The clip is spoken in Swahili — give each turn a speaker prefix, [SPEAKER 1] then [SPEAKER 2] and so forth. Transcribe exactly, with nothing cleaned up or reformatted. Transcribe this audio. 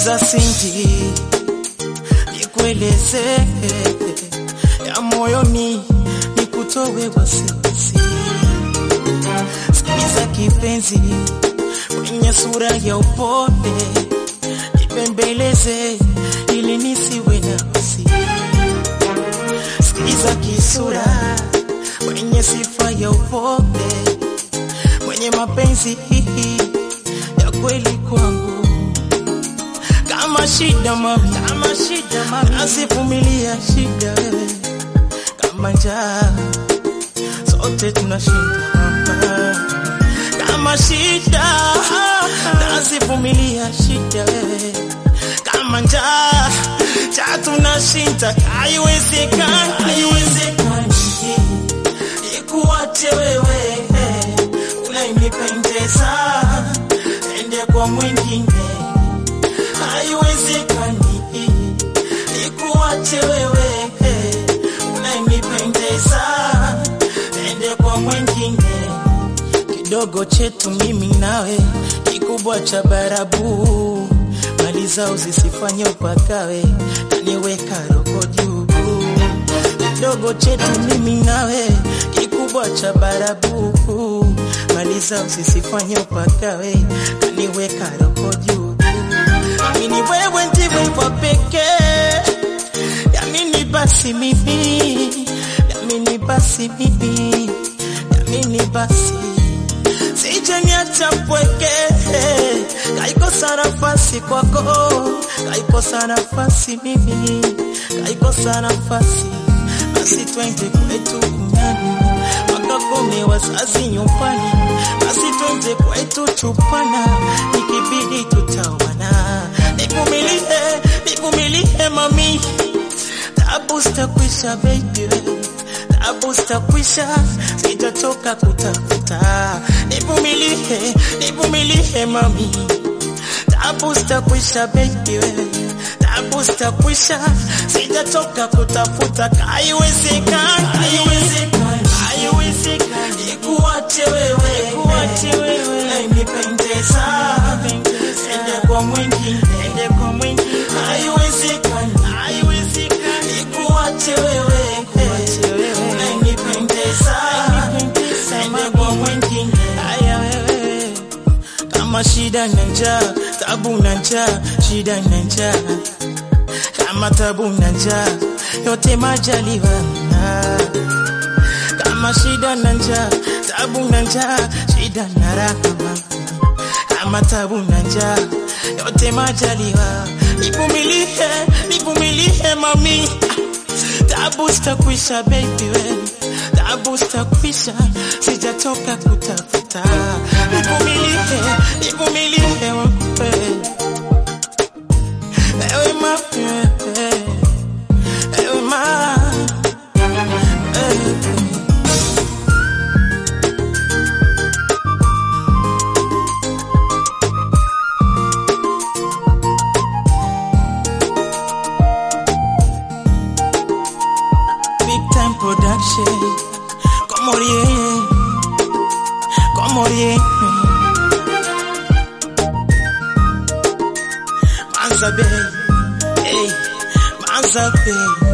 [SPEAKER 1] Sikiza Cindy, nikueleze ya moyoni, nikutowe wasiwasi. Sikiza kipenzi, kwenye sura ya upole, nipembeleze ili nisiwe na wasi. Sikiza kisura, kwenye sifa ya upole, mwenye mapenzi ya kweli kwangu. Kama shida mami, kama shida mami, nasivumilia shida wewe. Kama njaa, sote tunashinda hapa. Kama shida, nasivumilia shida wewe. Kama njaa, cha tunashinda. Haiwezekani, haiwezekani ikuache wewe, unanipendeza ende kwa mwingine. Haiwezekani ikuache wewe, unanipendeza ende kwa mwingine. Kidogo chetu mimi nawe, kikubwa cha barabu. Mali zao zisifanye upakawe, kaniweka roho juu. Kidogo chetu mimi nawe, kikubwa cha barabu. Mali zao zisifanye upakawe, kaniweka roho juu. Amini wewe ndiwe kwa pekee, yamini basi mimi, yamini basi mimi, yamini basi. Sije niacha mpweke, kaikosa nafasi kwako, kaikosa nafasi mimi, kaikosa nafasi. Basi twende kwetu kunyani, wakakome wazazi nyumbani. Basi twende kwetu tupana, ikibidi tutawana. Nivumilie, nivumilie mami, tabu sitakwisha baby, tabu sitakwisha, sitatoka kutafuta. Nivumilie, nivumilie mami, tabu sitakwisha baby, tabu sitakwisha, sitatoka kutafuta. Haiwezekani, haiwezekani, haiwezekani ikuache wewe, ikuache wewe, unanipendeza ende kwa mwingine, ende kwa mwingine. Haiwezekani, haiwezekani ikuache wewe, ikuache wewe, unanipendeza ende kwa mwingine. Haya wewe, kama shida na njaa, tabu na njaa, shida na njaa, kama tabu na njaa, yote majaliwa. Kama shida na njaa, tabu na njaa, shida na raha, kama tabu na njaa, yote majaliwa. Nivumilie, nivumilie mami, tabu sitakwisha baby wewe, tabu sitakwisha, sijatoka kutafuta. Nivumilie, nivumilie wewe, ewe mami, ewe mami. Production, como rien, como rien. Manza Bay, hey, Manza Bay.